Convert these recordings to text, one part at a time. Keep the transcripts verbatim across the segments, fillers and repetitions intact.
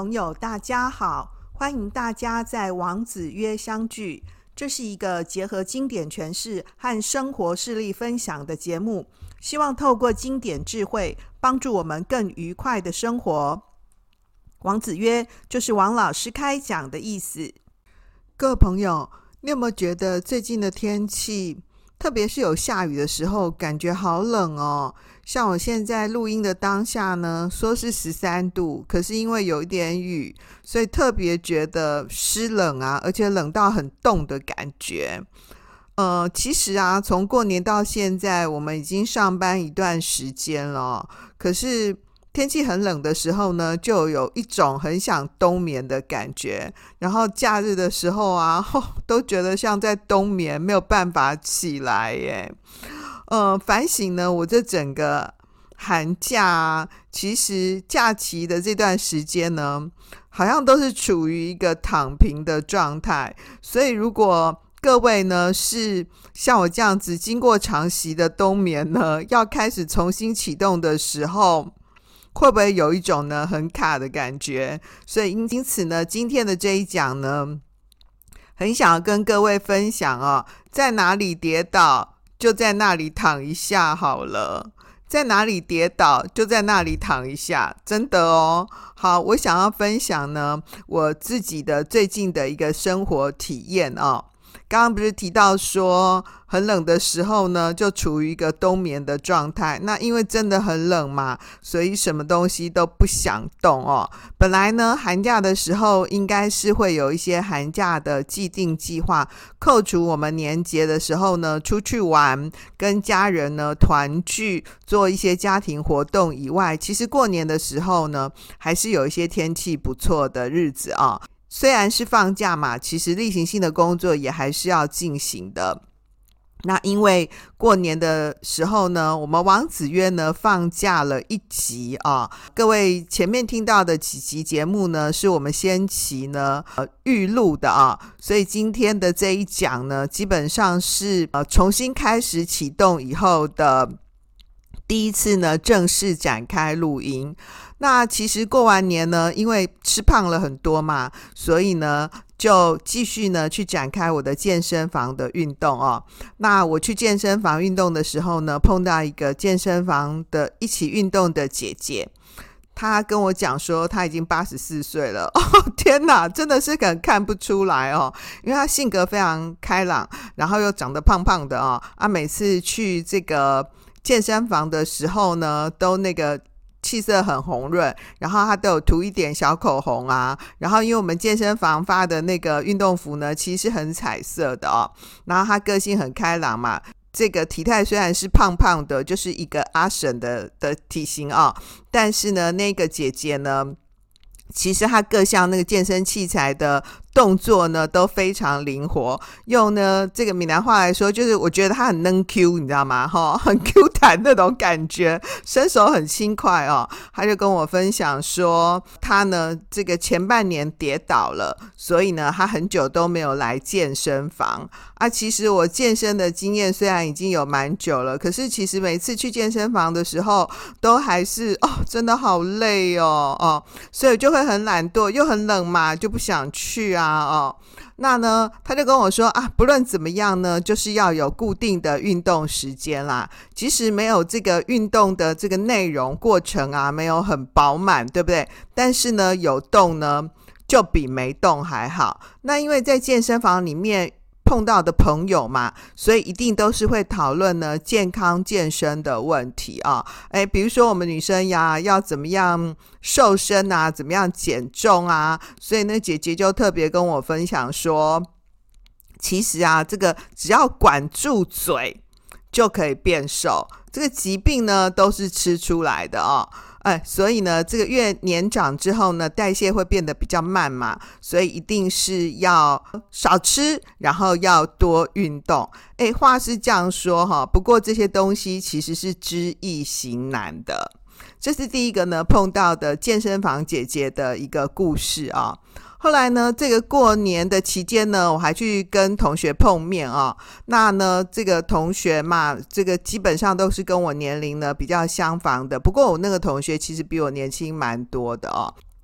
朋友大家好，欢迎大家在王子约相聚。这是一个结合经典诠释和生活事例分享的节目，希望透过经典智慧帮助我们更愉快的生活。王子约就是王老师开讲的意思。各位朋友，你有没有觉得最近的天气，特别是有下雨的时候，感觉好冷哦？像我现在录音的当下呢，说是十三度，可是因为有一点雨，所以特别觉得湿冷啊，而且冷到很冻的感觉。呃，其实啊，从过年到现在，我们已经上班一段时间了，可是天气很冷的时候呢，就有一种很想冬眠的感觉，然后假日的时候啊、哦、都觉得像在冬眠，没有办法起来耶。呃，反省呢，我这整个寒假啊，其实假期的这段时间呢，好像都是处于一个躺平的状态，所以如果各位呢是像我这样子经过长期的冬眠呢，要开始重新启动的时候，会不会有一种呢很卡的感觉？所以因此呢，今天的这一讲呢，很想要跟各位分享哦，在哪里跌倒就在那里躺一下好了，在哪里跌倒就在那里躺一下，真的哦。好，我想要分享呢我自己的最近的一个生活体验哦。刚刚不是提到说很冷的时候呢，就处于一个冬眠的状态，那因为真的很冷嘛，所以什么东西都不想动哦。本来呢寒假的时候应该是会有一些寒假的既定计划，扣除我们年节的时候呢出去玩，跟家人呢团聚，做一些家庭活动以外，其实过年的时候呢还是有一些天气不错的日子啊、哦。虽然是放假嘛，其实例行性的工作也还是要进行的。那因为过年的时候呢，我们王子约呢放假了一集啊。各位前面听到的几集节目呢，是我们先期呢呃预录的啊，所以今天的这一讲呢，基本上是呃重新开始启动以后的第一次呢正式展开录音。那其实过完年呢，因为吃胖了很多嘛，所以呢就继续呢去展开我的健身房的运动哦。那我去健身房运动的时候呢，碰到一个健身房的一起运动的姐姐，她跟我讲说她已经八十四岁了。哦天哪，真的是很看不出来哦，因为她性格非常开朗，然后又长得胖胖的哦。啊，每次去这个健身房的时候呢，都那个气色很红润，然后他都有涂一点小口红啊，然后因为我们健身房发的那个运动服呢，其实很彩色的哦，然后他个性很开朗嘛，这个体态虽然是胖胖的，就是一个阿婶的的体型啊、哦，但是呢，那个姐姐呢，其实她各项那个健身器材的动作呢都非常灵活，用呢这个闽南话来说，就是我觉得她很能 Q， 你知道吗？哦、很 Q 弹那种感觉，身手很轻快哦。她就跟我分享说，她呢这个前半年跌倒了，所以呢她很久都没有来健身房啊。其实我健身的经验虽然已经有蛮久了，可是其实每次去健身房的时候，都还是哦真的好累哦哦，所以就会很懒惰，又很冷嘛，就不想去啊。哦，那呢他就跟我说啊，不论怎么样呢，就是要有固定的运动时间啦，即使没有这个运动的这个内容过程啊，没有很饱满，对不对？但是呢有动呢就比没动还好。那因为在健身房里面碰到的朋友嘛，所以一定都是会讨论呢健康健身的问题啊。哎，比如说我们女生呀，要怎么样瘦身啊，怎么样减重啊，所以呢姐姐就特别跟我分享说，其实啊这个只要管住嘴就可以变瘦，这个疾病呢都是吃出来的哦。哎，所以呢这个越年长之后呢，代谢会变得比较慢嘛，所以一定是要少吃，然后要多运动。哎，话是这样说哈，不过这些东西其实是知易行难的。这是第一个呢碰到的健身房姐姐的一个故事啊。后来呢这个过年的期间呢，我还去跟同学碰面啊。那呢这个同学嘛，这个基本上都是跟我年龄呢比较相仿的，不过我那个同学其实比我年轻蛮多的哦。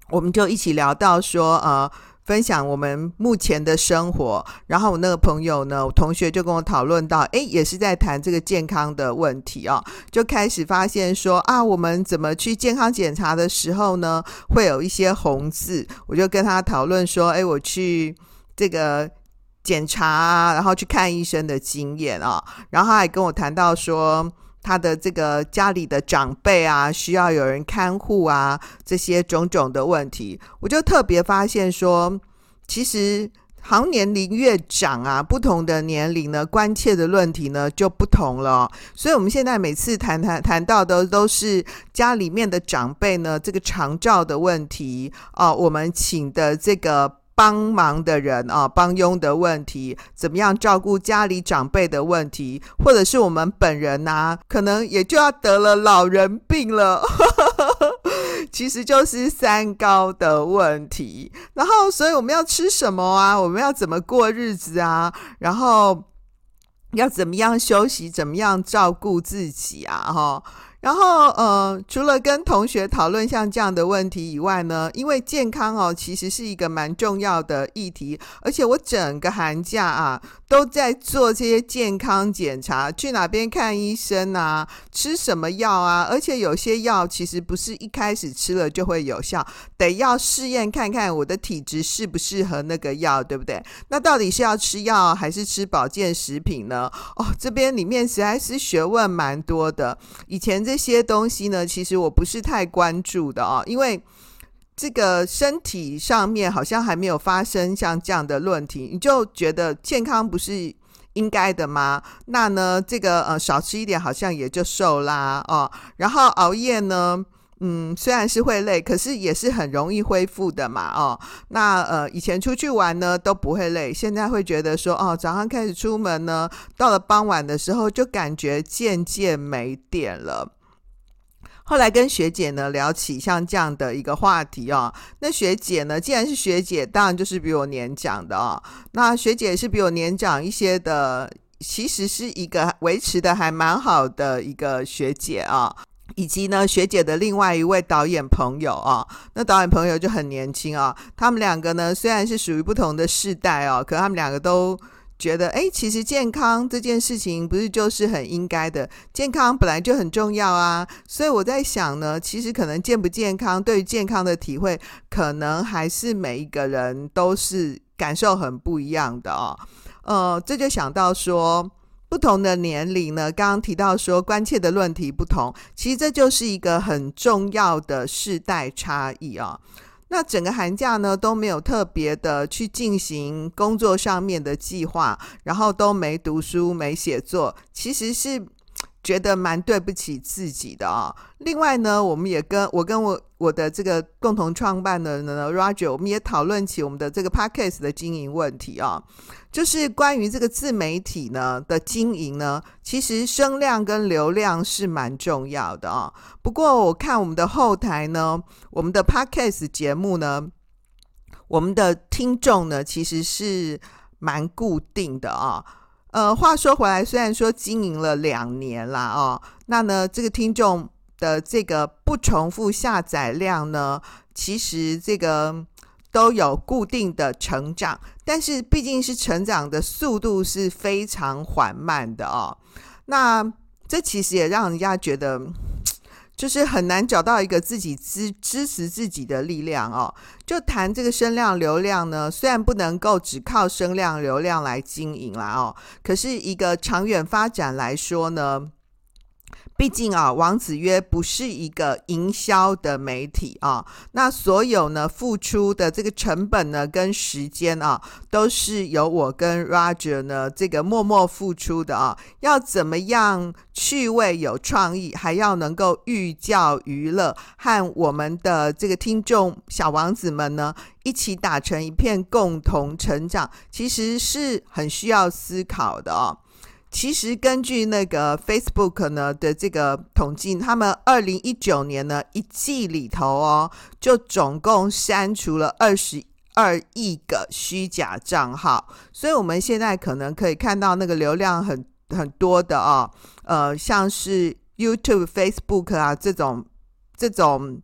我们就一起聊到说呃分享我们目前的生活，然后我那个朋友呢，我同学就跟我讨论到，诶，也是在谈这个健康的问题啊，就开始发现说啊，我们怎么去健康检查的时候呢，会有一些红字，我就跟他讨论说，诶，我去这个检查啊，然后去看医生的经验啊，然后他还跟我谈到说，他的这个家里的长辈啊，需要有人看护啊，这些种种的问题，我就特别发现说，其实好像年龄越长啊，不同的年龄呢，关切的论题呢就不同了哦。所以我们现在每次谈谈谈到的都是家里面的长辈呢，这个长照的问题啊，我们请的这个帮忙的人啊，帮佣的问题，怎么样照顾家里长辈的问题，或者是我们本人啊，可能也就要得了老人病了其实就是三高的问题。然后所以我们要吃什么啊，我们要怎么过日子啊，然后要怎么样休息，怎么样照顾自己啊齁。然后呃，除了跟同学讨论像这样的问题以外呢，因为健康哦，其实是一个蛮重要的议题，而且我整个寒假啊都在做这些健康检查，去哪边看医生啊，吃什么药啊，而且有些药其实不是一开始吃了就会有效，得要试验看看我的体质适不适合那个药，对不对？那到底是要吃药还是吃保健食品呢？哦，这边里面实在是学问蛮多的，以前这些东西呢，其实我不是太关注的哦，因为这个身体上面好像还没有发生像这样的论题，你就觉得健康不是应该的吗？那呢，这个呃少吃一点好像也就瘦啦哦。然后熬夜呢，嗯，虽然是会累，可是也是很容易恢复的嘛哦。那呃，以前出去玩呢都不会累，现在会觉得说哦，早上开始出门呢，到了傍晚的时候就感觉渐渐没电了。后来跟学姐呢聊起像这样的一个话题哦，那学姐呢，既然是学姐，当然就是比我年长的哦。那学姐是比我年长一些的，其实是一个维持的还蛮好的一个学姐啊。以及呢，学姐的另外一位导演朋友啊，那导演朋友就很年轻啊。他们两个呢，虽然是属于不同的世代哦，可他们两个都觉得，哎，其实健康这件事情不是就是很应该的，健康本来就很重要啊。所以我在想呢，其实可能健不健康，对于健康的体会，可能还是每一个人都是感受很不一样的哦。呃，这就想到说，不同的年龄呢，刚刚提到说关切的论题不同，其实这就是一个很重要的世代差异啊。那整个寒假呢都没有特别的去进行工作上面的计划，然后都没读书没写作，其实是觉得蛮对不起自己的啊、哦。另外呢，我们也跟我跟我我的这个共同创办人呢 Roger， 我们也讨论起我们的这个 Podcast 的经营问题啊、哦，就是关于这个自媒体呢的经营呢，其实声量跟流量是蛮重要的啊、哦。不过我看我们的后台呢，我们的 Podcast 节目呢，我们的听众呢其实是蛮固定的啊、哦。呃，话说回来，虽然说经营了两年啦哦，那呢这个听众的这个不重复下载量呢，其实这个都有固定的成长，但是毕竟是成长的速度是非常缓慢的哦。那这其实也让人家觉得就是很难找到一个自己支支持自己的力量哦。就谈这个声量流量呢，虽然不能够只靠声量流量来经营啦哦，可是一个长远发展来说呢，毕竟啊，王子约不是一个营销的媒体啊，那所有呢付出的这个成本呢跟时间啊，都是由我跟 Roger 呢这个默默付出的啊。要怎么样趣味有创意，还要能够寓教于乐，和我们的这个听众小王子们呢一起打成一片，共同成长，其实是很需要思考的哦。其实根据那个 Facebook 呢的这个统计，他们二零一九年呢一季里头哦，就总共删除了二十二亿个虚假账号，所以我们现在可能可以看到那个流量很很多的哦，呃，像是 YouTube、Facebook 啊这种这种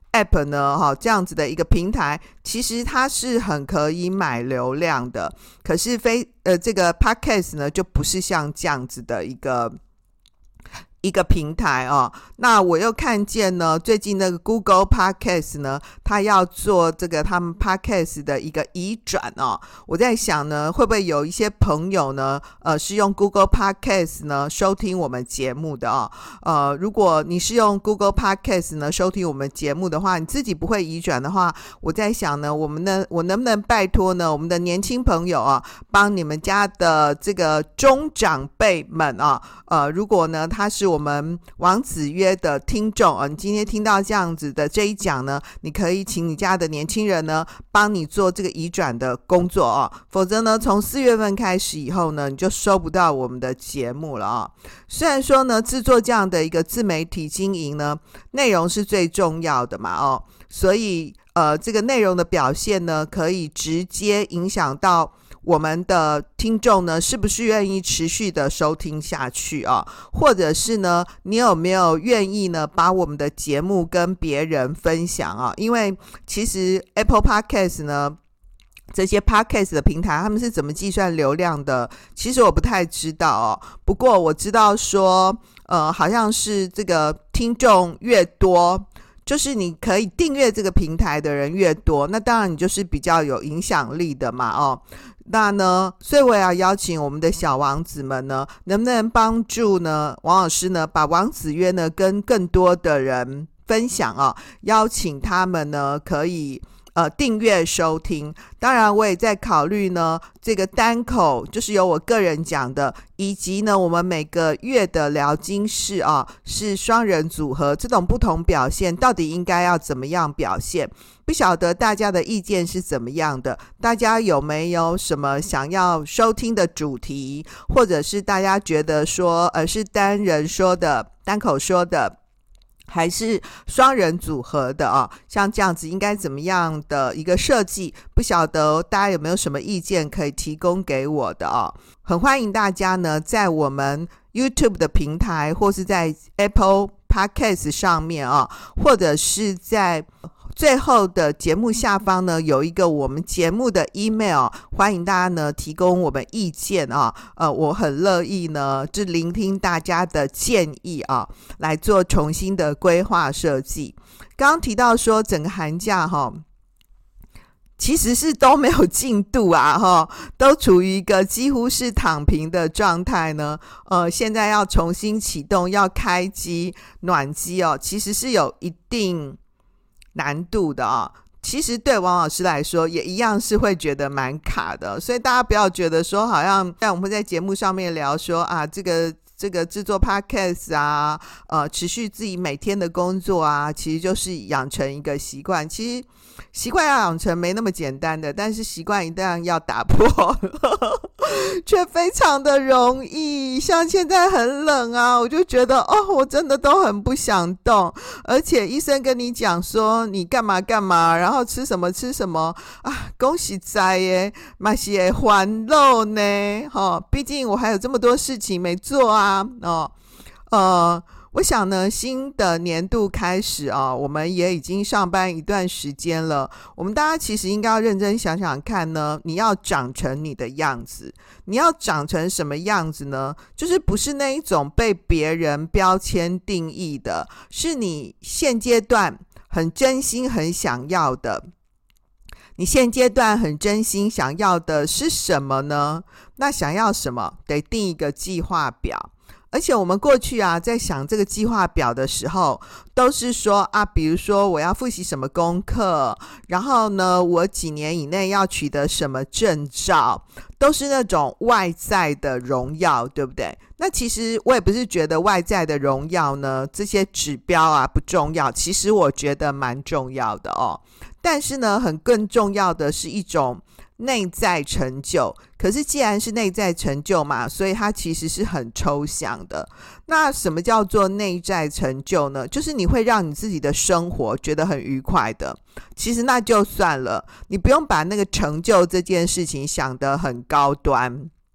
App 呢，哈，这样子的一个平台，其实它是很可以买流量的。可是非呃这个 Podcast 呢，就不是像这样子的一个一个平台哦。那我又看见呢，最近那个 Google Podcast 呢，它要做这个他们 Podcast 的一个移转哦。我在想呢，会不会有一些朋友呢，呃，是用 Google Podcast 呢收听我们节目的哦。呃，如果你是用 Google Podcast 呢收听我们节目的话，你自己不会移转的话，我在想呢，我们呢，我能不能拜托呢，我们的年轻朋友啊，帮你们家的这个中长辈们啊，呃，如果呢他是我们王子约的听众啊，你今天听到这样子的这一讲呢，你可以请你家的年轻人呢帮你做这个移转的工作啊，否则呢从四月份开始以后呢，你就收不到我们的节目了啊。虽然说呢制作这样的一个自媒体经营呢，内容是最重要的嘛哦，所以呃这个内容的表现呢，可以直接影响到我们的听众呢是不是愿意持续的收听下去啊？或者是呢你有没有愿意呢把我们的节目跟别人分享啊？因为其实 Apple Podcast 呢这些 Podcast 的平台他们是怎么计算流量的，其实我不太知道哦。不过我知道说呃好像是这个听众越多，就是你可以订阅这个平台的人越多，那当然你就是比较有影响力的嘛哦。那呢，所以我也要邀请我们的小王子们呢，能不能帮助呢王老师呢，把王子约呢跟更多的人分享啊，邀请他们呢可以呃订阅收听。当然我也在考虑呢这个单口，就是由我个人讲的，以及呢我们每个月的聊经室啊是双人组合，这种不同表现到底应该要怎么样表现，不晓得大家的意见是怎么样的，大家有没有什么想要收听的主题，或者是大家觉得说呃是单人说的，单口说的，还是双人组合的啊？像这样子应该怎么样的一个设计，不晓得大家有没有什么意见可以提供给我的啊？很欢迎大家呢在我们 YouTube 的平台，或是在 Apple Podcast 上面啊，或者是在最后的节目下方呢有一个我们节目的 email， 欢迎大家呢提供我们意见啊，呃，我很乐意呢就聆听大家的建议啊，来做重新的规划设计。刚刚提到说整个寒假哈，其实是都没有进度啊哈，都处于一个几乎是躺平的状态呢。呃，现在要重新启动，要开机暖机哦，其实是有一定难度的啊、哦，其实对王老师来说也一样是会觉得蛮卡的，所以大家不要觉得说好像像我们会在节目上面聊说啊，这个这个制作 podcast 啊，呃，持续自己每天的工作啊，其实就是养成一个习惯。其实习惯要养成没那么简单的，但是习惯一旦要打破却非常的容易。像现在很冷啊，我就觉得哦，我真的都很不想动，而且医生跟你讲说你干嘛干嘛，然后吃什么吃什么啊，恭喜在耶，嘛是会烦恼呢、哦、毕竟我还有这么多事情没做啊哦呃我想呢，新的年度开始啊，我们也已经上班一段时间了。我们大家其实应该要认真想想看呢，你要长成你的样子，你要长成什么样子呢？就是不是那一种被别人标签定义的，是你现阶段很真心很想要的。你现阶段很真心想要的是什么呢？那想要什么，得定一个计划表。而且我们过去啊，在想这个计划表的时候，都是说啊，比如说我要复习什么功课，然后呢，我几年以内要取得什么证照，都是那种外在的荣耀，对不对？那其实我也不是觉得外在的荣耀呢，这些指标啊不重要，其实我觉得蛮重要的哦。但是呢，很更重要的是一种内在成就。可是既然是内在成就嘛，所以它其实是很抽象的。那什么叫做内在成就呢？就是你会让你自己的生活觉得很愉快的。其实那就算了，你不用把那个成就这件事情想得很高端。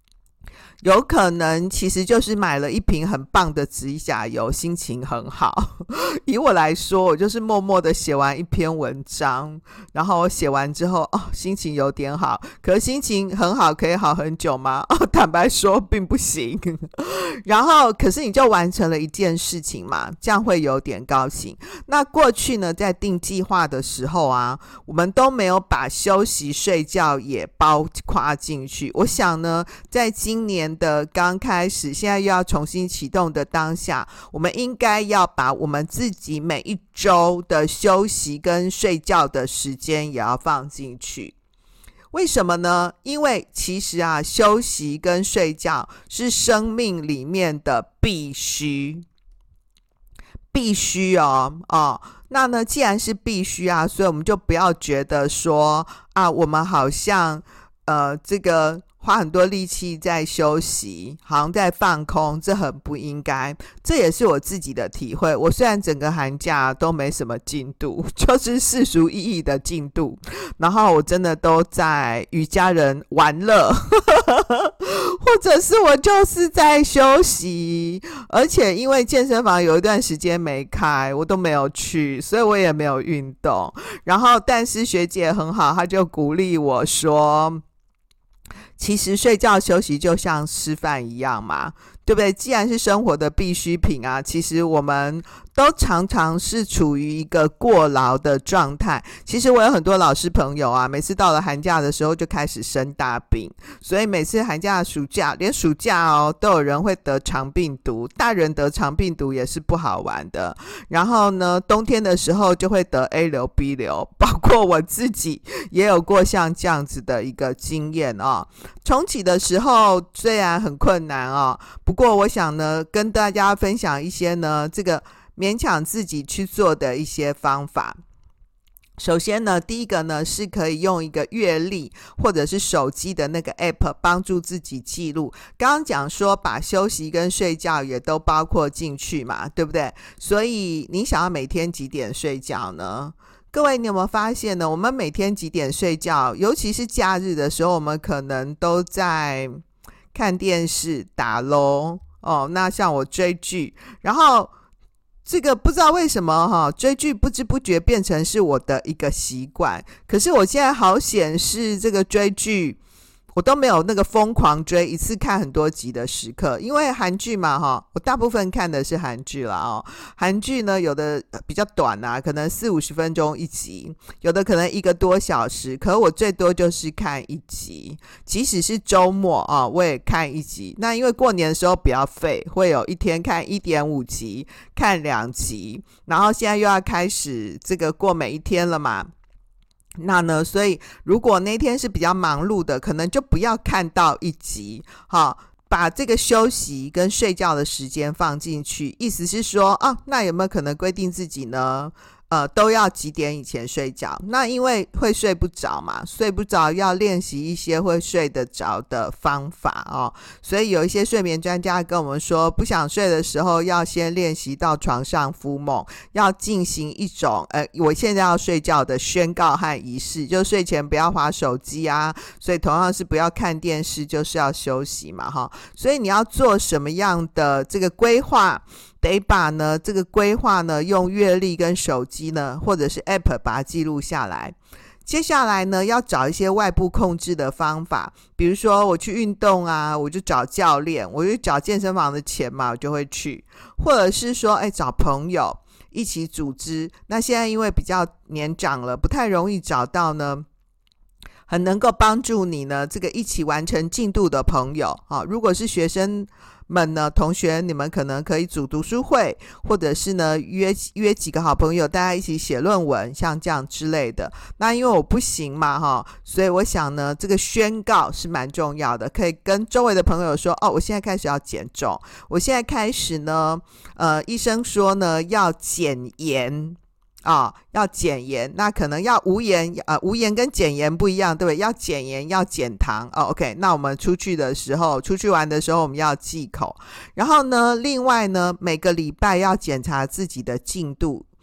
有可能其实就是买了一瓶很棒的指甲油，心情很好。以我来说，我就是默默的写完一篇文章，然后我写完之后，哦，心情有点好。可是心情很好可以好很久吗？哦，坦白说并不行。然后可是你就完成了一件事情嘛，这样会有点高兴。那过去呢，在定计划的时候啊，我们都没有把休息睡觉也包括进去。我想呢，在今年的刚开始，现在又要重新启动的当下，我们应该要把我们自己每一周的休息跟睡觉的时间也要放进去。为什么呢？因为其实啊，休息跟睡觉是生命里面的必须，必须哦哦。那呢，既然是必须啊，所以我们就不要觉得说啊，我们好像呃这个花很多力气在休息，好像在放空，这很不应该。这也是我自己的体会。我虽然整个寒假都没什么进度，就是世俗意义的进度，然后我真的都在与家人玩乐或者是我就是在休息。而且因为健身房有一段时间没开，我都没有去，所以我也没有运动。然后但是学姐很好，她就鼓励我说，其实睡觉休息就像吃饭一样嘛，对不对？既然是生活的必需品啊，其实我们都常常是处于一个过劳的状态。其实我有很多老师朋友啊，每次到了寒假的时候就开始生大病，所以每次寒假暑假连暑假哦都有人会得肠病毒，大人得肠病毒也是不好玩的。然后呢，冬天的时候就会得 A 流 B 流，包括我自己也有过像这样子的一个经验哦。重启的时候虽然很困难哦，不过我想呢，跟大家分享一些呢，这个勉强自己去做的一些方法。首先呢，第一个呢是可以用一个月历或者是手机的那个 app 帮助自己记录。刚刚讲说把休息跟睡觉也都包括进去嘛，对不对？所以你想要每天几点睡觉呢？各位，你有没有发现呢？我们每天几点睡觉，尤其是假日的时候，我们可能都在看电视、打咯哦。那像我追剧，然后这个不知道为什么哈，追剧不知不觉变成是我的一个习惯。可是我现在好显示这个追剧，我都没有那个疯狂追一次看很多集的时刻。因为韩剧嘛哈，我大部分看的是韩剧啦哦。韩剧呢，有的比较短啊，可能四五十分钟一集，有的可能一个多小时，可我最多就是看一集，即使是周末啊，我也看一集。那因为过年的时候比较废，会有一天看 一点五集，看两集，然后现在又要开始这个过每一天了嘛。那呢，所以如果那天是比较忙碌的，可能就不要看到一集，好，把这个休息跟睡觉的时间放进去。意思是说啊，那有没有可能规定自己呢呃，都要几点以前睡觉？那因为会睡不着嘛，睡不着要练习一些会睡得着的方法哦。所以有一些睡眠专家跟我们说，不想睡的时候要先练习到床上敷梦，要进行一种呃，我现在要睡觉的宣告和仪式，就睡前不要滑手机啊，所以同样是不要看电视，就是要休息嘛哈。所以你要做什么样的这个规划？得把呢这个规划呢用月历跟手机呢或者是 app 把它记录下来。接下来呢要找一些外部控制的方法，比如说我去运动啊，我就找教练，我就找健身房的钱嘛，我就会去，或者是说哎找朋友一起组织。那现在因为比较年长了，不太容易找到呢很能够帮助你呢这个一起完成进度的朋友啊。如果是学生们呢，同学你们可能可以组读书会，或者是呢约约几个好朋友大家一起写论文，像这样之类的。那因为我不行嘛哈，所以我想呢这个宣告是蛮重要的，可以跟周围的朋友说哦，我现在开始要减重，我现在开始呢呃医生说呢要减盐啊、哦，要减盐，那可能要无盐，呃，无盐跟减盐不一样，对不对？要减盐，要减糖。哦 ，OK， 那我们出去的时候，出去玩的时候，我们要忌口。然后呢，另外呢，每个礼拜要检查自己的进度。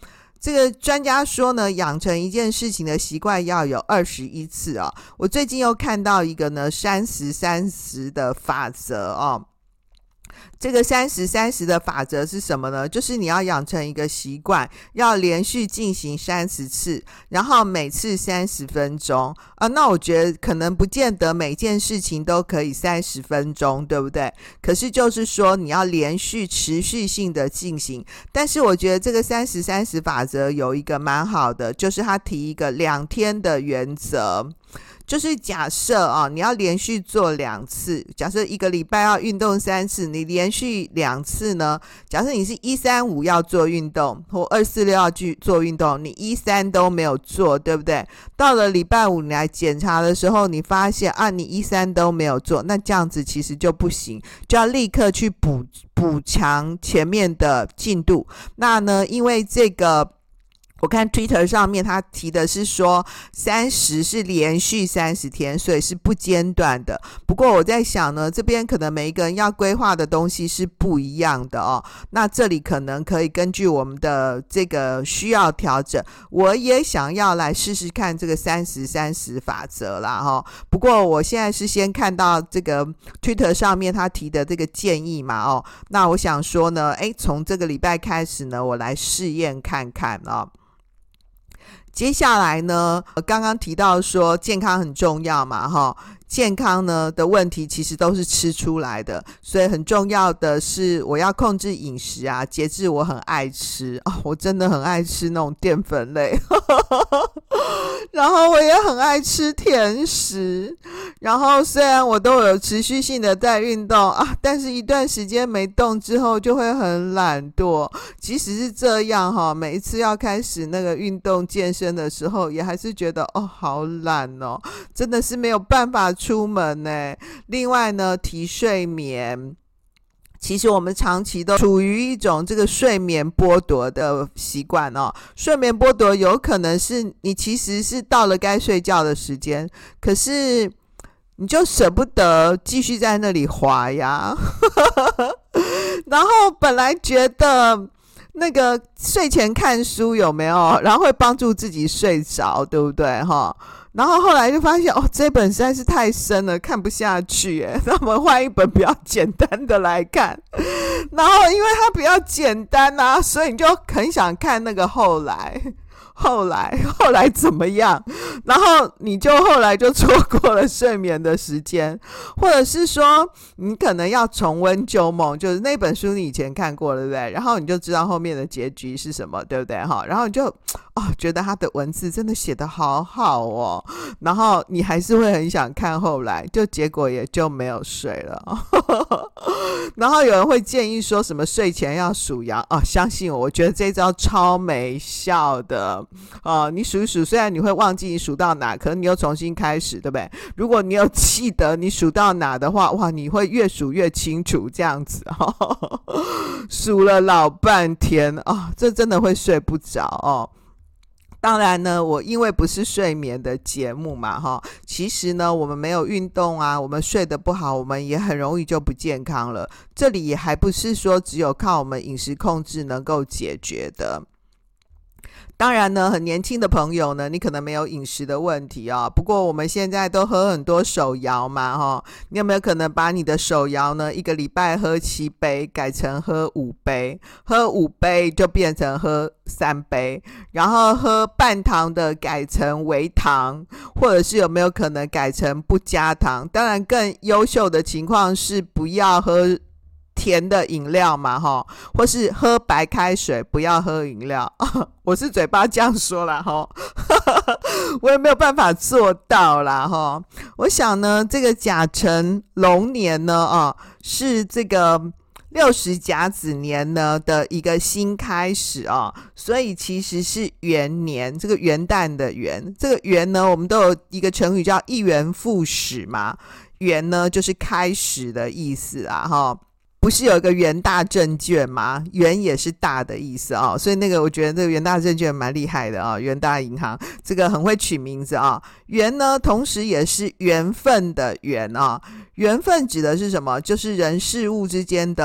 这个专家说呢，养成一件事情的习惯要有二十一次啊。我最近又看到一个呢三十三十的法则哦。这个三十三十的法则是什么呢？就是你要养成一个习惯，要连续进行三十次，然后每次三十分钟啊。那我觉得可能不见得每件事情都可以三十分钟，对不对？可是就是说你要连续持续性的进行。但是我觉得这个三十三十法则有一个蛮好的，就是他提一个两天的原则。就是假设啊，你要连续做两次，假设一个礼拜要运动三次，你连续两次呢，假设你是一三五要做运动，或二四六要去做运动，你一三都没有做，对不对？到了礼拜五你来检查的时候，你发现啊，你一三都没有做，那这样子其实就不行，就要立刻去补补强前面的进度。那呢，因为这个我看 Twitter 上面他提的是说三十是连续三十天，所以是不间断的。不过我在想呢，这边可能每一个人要规划的东西是不一样的哦。那这里可能可以根据我们的这个需要调整。我也想要来试试看这个三十三十法则啦哈。不过我现在是先看到这个 Twitter 上面他提的这个建议嘛哦。那我想说呢，诶，从这个礼拜开始呢，我来试验看看哦。接下来呢，刚刚提到说健康很重要嘛齁，健康呢的问题其实都是吃出来的，所以很重要的是我要控制饮食啊，节制我很爱吃哦，我真的很爱吃那种淀粉类然后我也很爱吃甜食，然后虽然我都有持续性的在运动啊，但是一段时间没动之后就会很懒惰。即使是这样齁，每一次要开始那个运动健身的时候，也还是觉得哦好懒哦，真的是没有办法出门呢。另外呢，提睡眠，其实我们长期都处于一种这个睡眠剥夺的习惯哦。睡眠剥夺有可能是你其实是到了该睡觉的时间，可是你就舍不得继续在那里滑呀然后本来觉得那个睡前看书有没有，然后会帮助自己睡着，对不对哈？然后后来就发现哦，这本实在是太深了，看不下去耶。那我们换一本比较简单的来看。然后因为它比较简单啊，所以你就很想看那个后来。后来后来怎么样，然后你就后来就错过了睡眠的时间，或者是说你可能要重温旧梦，就是那本书你以前看过对不对，然后你就知道后面的结局是什么，对不对，然后你就哦觉得他的文字真的写得好好哦，然后你还是会很想看后来，就结果也就没有睡了然后有人会建议说什么睡前要数羊哦，相信我，我觉得这招超没效的哦。你数一数，虽然你会忘记你数到哪，可是你又重新开始，对不对？如果你有记得你数到哪的话，哇，你会越数越清楚这样子哦数了老半天哦，这真的会睡不着哦。当然呢，我因为不是睡眠的节目嘛齁，其实呢我们没有运动啊，我们睡得不好，我们也很容易就不健康了。这里也还不是说只有靠我们饮食控制能够解决的。当然呢，很年轻的朋友呢，你可能没有饮食的问题哦。不过我们现在都喝很多手摇嘛齁，你有没有可能把你的手摇呢，一个礼拜喝七杯改成喝五杯，喝五杯就变成喝三杯，然后喝半糖的改成微糖，或者是有没有可能改成不加糖？当然更优秀的情况是不要喝甜的饮料嘛齁，或是喝白开水，不要喝饮料我是嘴巴这样说啦齁我也没有办法做到啦齁。我想呢，这个甲辰龙年呢啊，是这个六十甲子年呢的一个新开始啊，所以其实是元年，这个元旦的元，这个元呢我们都有一个成语叫一元复始嘛，元呢就是开始的意思啊齁。不是有一个元大证券吗？元也是大的意思啊、哦，所以那个我觉得这个元大证券蛮厉害的啊、哦，元大银行这个很会取名字啊、哦。元呢，同时也是缘分的缘啊、哦，缘分指的是什么？就是人事物之间的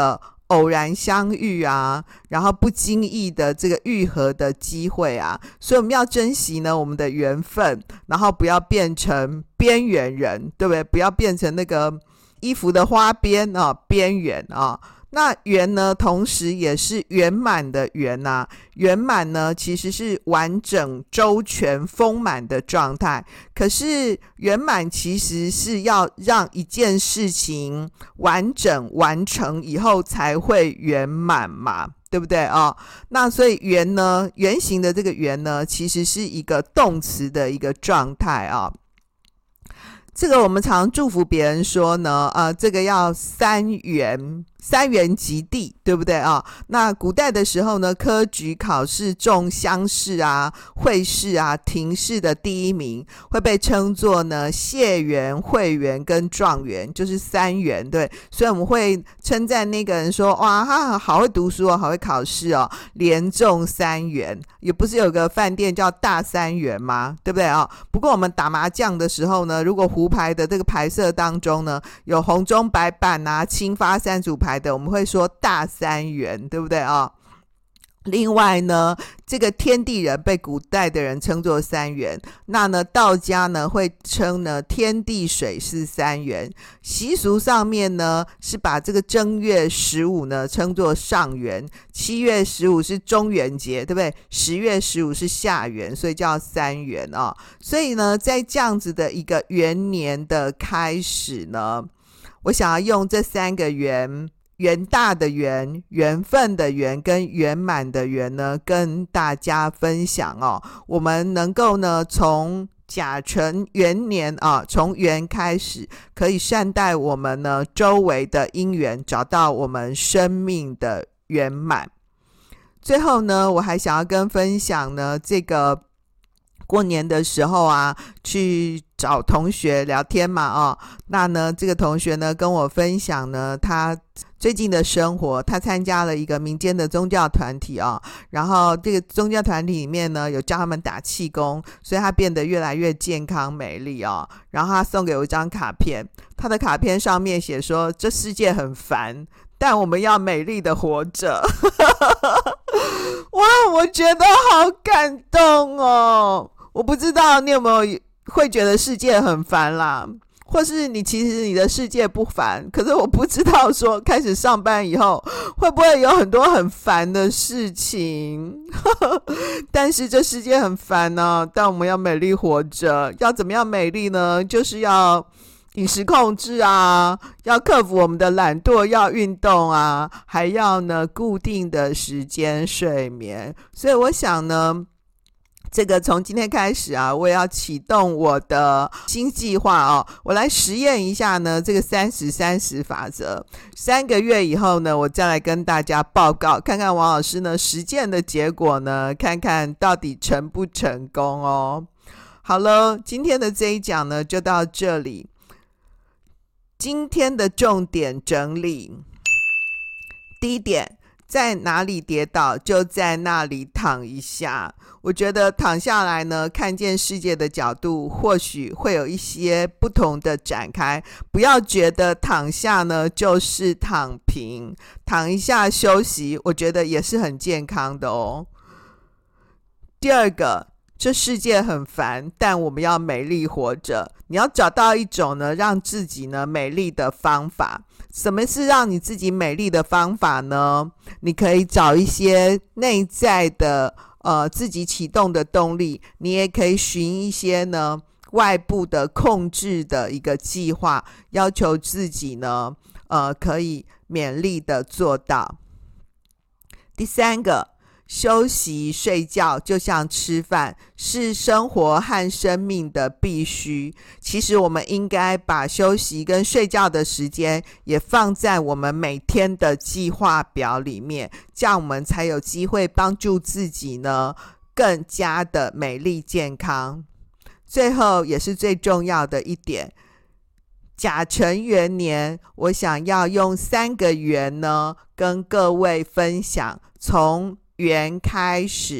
偶然相遇啊，然后不经意的这个愈合的机会啊，所以我们要珍惜呢我们的缘分，然后不要变成边缘人，对不对？不要变成那个衣服的花边啊，边缘啊。那圆呢，同时也是圆满的圆啊。圆满呢，其实是完整、周全、丰满的状态。可是圆满其实是要让一件事情完整完成以后才会圆满嘛，对不对啊？那所以圆呢，圆形的这个圆呢，其实是一个动词的一个状态啊。这个我们常祝福别人说呢，呃，这个要三元，三元及第，对不对啊？那古代的时候呢，科举考试中乡试啊、会试啊、廷试的第一名，会被称作呢解元、会元跟状元，就是三元，对。所以我们会称赞那个人说，哇，他好会读书哦，好会考试哦，连中三元。也不是有个饭店叫大三元吗？对不对啊？不过我们打麻将的时候呢，如果胡牌的这个牌色当中呢，有红中白板啊、青发三组牌的，我们会说大三元，对不对啊？另外呢，这个天地人被古代的人称作三元，那呢道家呢会称呢天地水是三元。习俗上面呢是把这个正月十五呢称作上元，七月十五是中元节，对不对？十月十五是下元，所以叫三元啊。所以呢，在这样子的一个元年的开始呢，我想要用这三个元。元大的元、缘分的缘跟圆满的圆呢，跟大家分享哦。我们能够呢，从甲辰元年啊，从元开始，可以善待我们呢周围的因缘，找到我们生命的圆满。最后呢，我还想要跟分享呢，这个过年的时候啊，去找同学聊天嘛，哦，那呢，这个同学呢跟我分享呢，他最近的生活，他参加了一个民间的宗教团体啊，然后这个宗教团体里面呢，有教他们打气功，所以他变得越来越健康美丽啊。然后他送给我一张卡片，他的卡片上面写说：“这世界很烦，但我们要美丽的活着。”哇，我觉得好感动哦！我不知道你有没有会觉得世界很烦啦，或是你其实你的世界不烦，可是我不知道说开始上班以后会不会有很多很烦的事情但是这世界很烦呢，但我们要美丽活着。要怎么样美丽呢？就是要饮食控制啊，要克服我们的懒惰，要运动啊，还要呢固定的时间睡眠。所以我想呢，这个从今天开始啊，我也要启动我的新计划哦。我来实验一下呢，这个三十三十法则。三个月以后呢，我再来跟大家报告，看看王老师呢实践的结果呢，看看到底成不成功哦。好了，今天的这一讲呢就到这里。今天的重点整理，第一点，在哪里跌倒就在那里躺一下。我觉得躺下来呢，看见世界的角度或许会有一些不同的展开。不要觉得躺下呢就是躺平，躺一下休息，我觉得也是很健康的哦。第二个，这世界很烦，但我们要美丽活着。你要找到一种呢，让自己呢美丽的方法。什么是让你自己美丽的方法呢？你可以找一些内在的呃自己启动的动力，你也可以寻一些呢外部的控制的一个计划，要求自己呢呃可以勉力的做到。第三个，休息睡觉就像吃饭，是生活和生命的必须。其实我们应该把休息跟睡觉的时间也放在我们每天的计划表里面，这样我们才有机会帮助自己呢更加的美丽健康。最后也是最重要的一点，甲辰元年，我想要用三个元呢跟各位分享，从元开始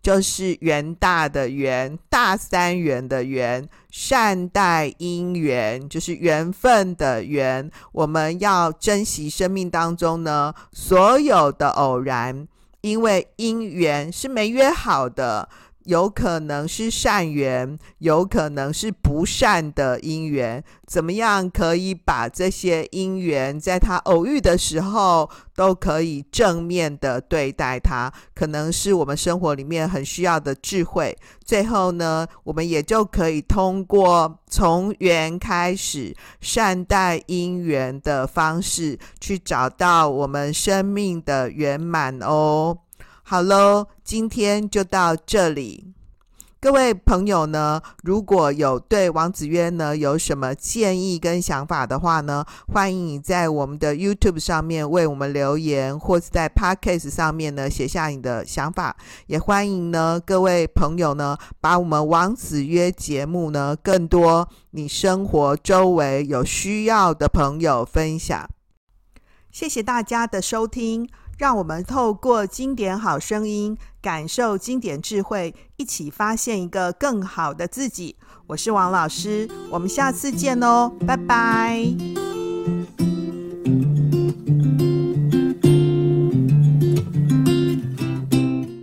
就是元大的元，大三元的元，善待因缘，就是缘分的缘。我们要珍惜生命当中呢所有的偶然，因为因缘是没约好的，有可能是善缘，有可能是不善的因缘。怎么样可以把这些因缘在它偶遇的时候都可以正面的对待它，可能是我们生活里面很需要的智慧。最后呢，我们也就可以通过从缘开始善待因缘的方式，去找到我们生命的圆满哦。好咯，今天就到这里。各位朋友呢，如果有对王子曰呢有什么建议跟想法的话呢，欢迎你在我们的 YouTube 上面为我们留言，或是在 Podcast 上面呢写下你的想法。也欢迎呢各位朋友呢把我们王子曰节目呢更多你生活周围有需要的朋友分享。谢谢大家的收听，让我们透过经典好声音，感受经典智慧，一起发现一个更好的自己。我是王老师，我们下次见哦，拜拜。